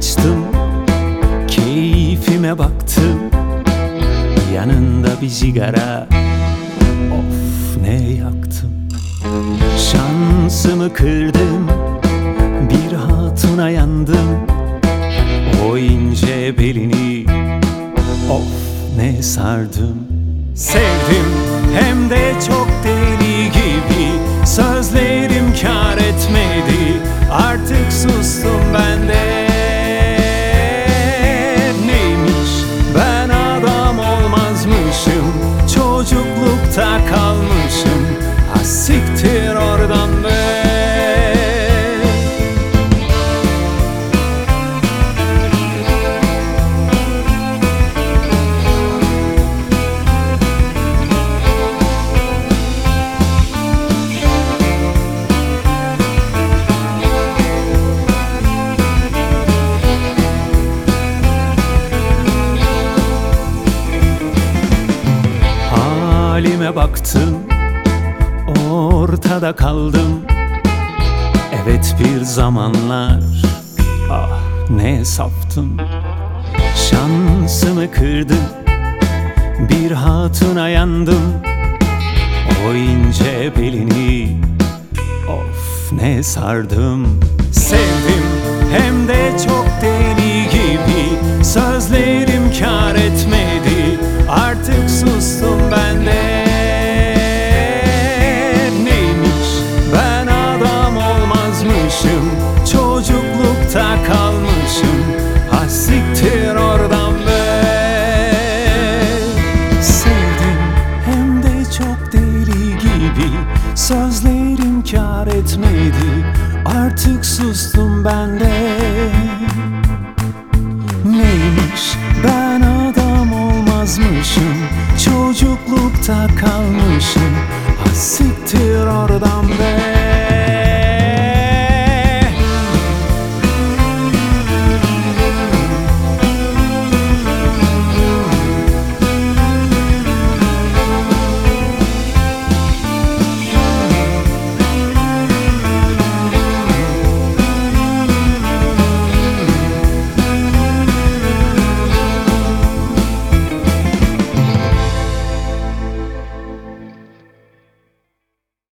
açtım, keyfime baktım. Yanında bir sigara, of ne yaktım. Şansımı kırdım, bir hatuna yandım. O ince belini, of ne sardım. Sevdim hem de çok deli gibi, sözlerim kâr etmedi. Artık sustum ben de. Neymiş ben adam olmazmışım, çocuklukta kalmışım. Ha siktir oradan be. Halime baktım, ortada kaldım. Evet bir zamanlar, ah ne saftım. Şansımı kırdım, bir hatuna yandım. O ince belini, of ne sardım. Sevdim hem de çok deli gibi, sözlerim kâr etmedi. Artık sustum ben de. Neymiş ben adam olmazmışım, çocuklukta kalmışım. Ha siktir oradan be. Sevdim hem de çok deli gibi, sözlerim kâr etmedi. Artık sustum ben de. Neymiş ben adam olmazmışım, çocuklukta kalmışım. Ha siktir oradan be.